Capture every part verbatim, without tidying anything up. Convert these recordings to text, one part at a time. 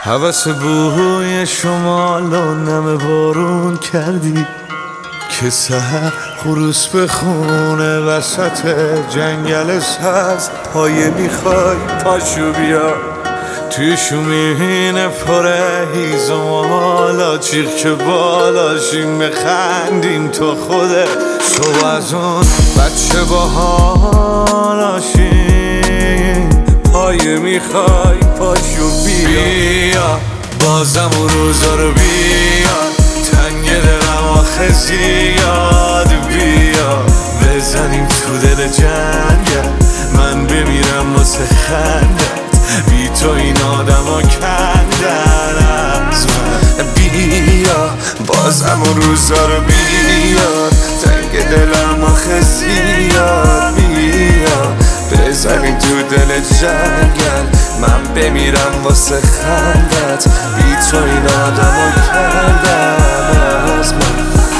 هوس بوی شمال و نم بارون کردی که سحر خروس به خونه وسط جنگل سبز پایه میخوای پاشو بیا توی شومین پره هیزم و حالا چیخ که بالاشیم بخندیم تو خوده صبح از اون بچه با حالاشیم پایه میخوای پاشو بیا بیا بازم اون روزا رو بیا تنگ دلم آخه زیاد بیا بزنیم تو دل جنگل من بمیرم واسه خندت بی تو این آدم ها کندن از من بیا بازم اون روزا رو بیا تنگ دلم آخه زیاد بیا بزنیم تو دل جنگل من بمیرم واسه خندت بی تو این آدم ها کندن از من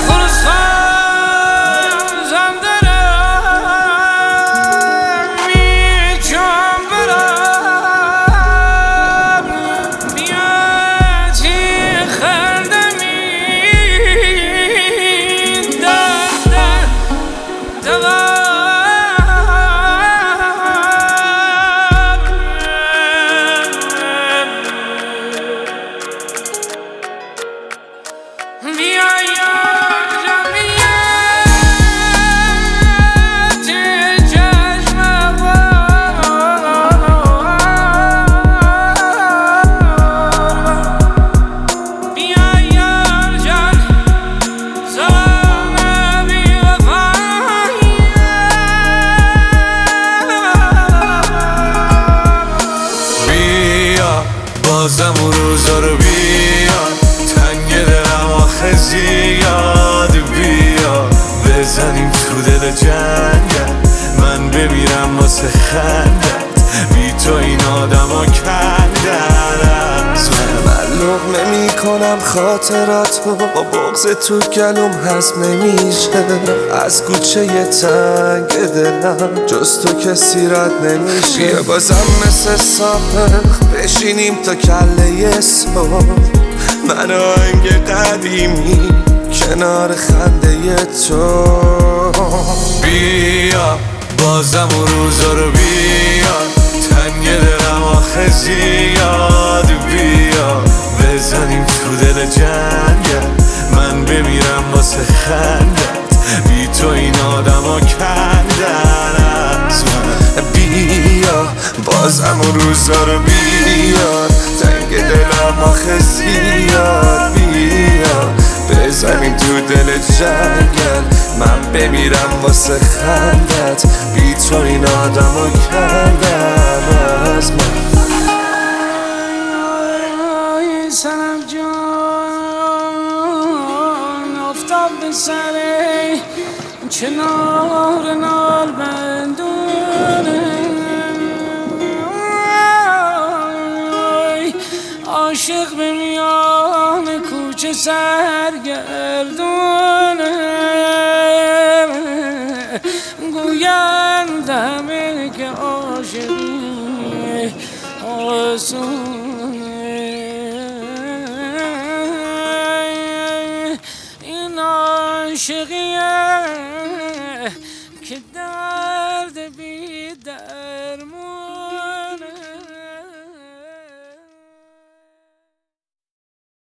بازم اون روزا رو بیا تنگ دلم آخه زیاد بیا بزنیم تو دل جنگل من بمیرم واسه خندت بی تو این آدم ها کندن از من من لقمه میکنم خاطراتو با بغض تو گلوم هضم نمیشه از کوچه تنگ دلم جز تو کسی رد نمیشه بیا بازم مثل سابق بشینیم تا کله صبح من آهنگ قدیمی کنار خنده تو بیا بازم اون روزا رو بیا تنگ دلم آخه زیاد بیا بزنیم تو دل جنگل من بمیرم واسه خندت بی تو این آدم ها کندن از من بیا بازم اون روزا رو بیا تنگ دلم آخه زیاد بیا بزنیم تو دل جنگل من بمیرم واسه خندت بی تو این آدم ها کندن از من سنم جان افتاد به سره کنار نال بندونه عاشق به میان کوچه سرگردونه گویند همه که عاشقی آسون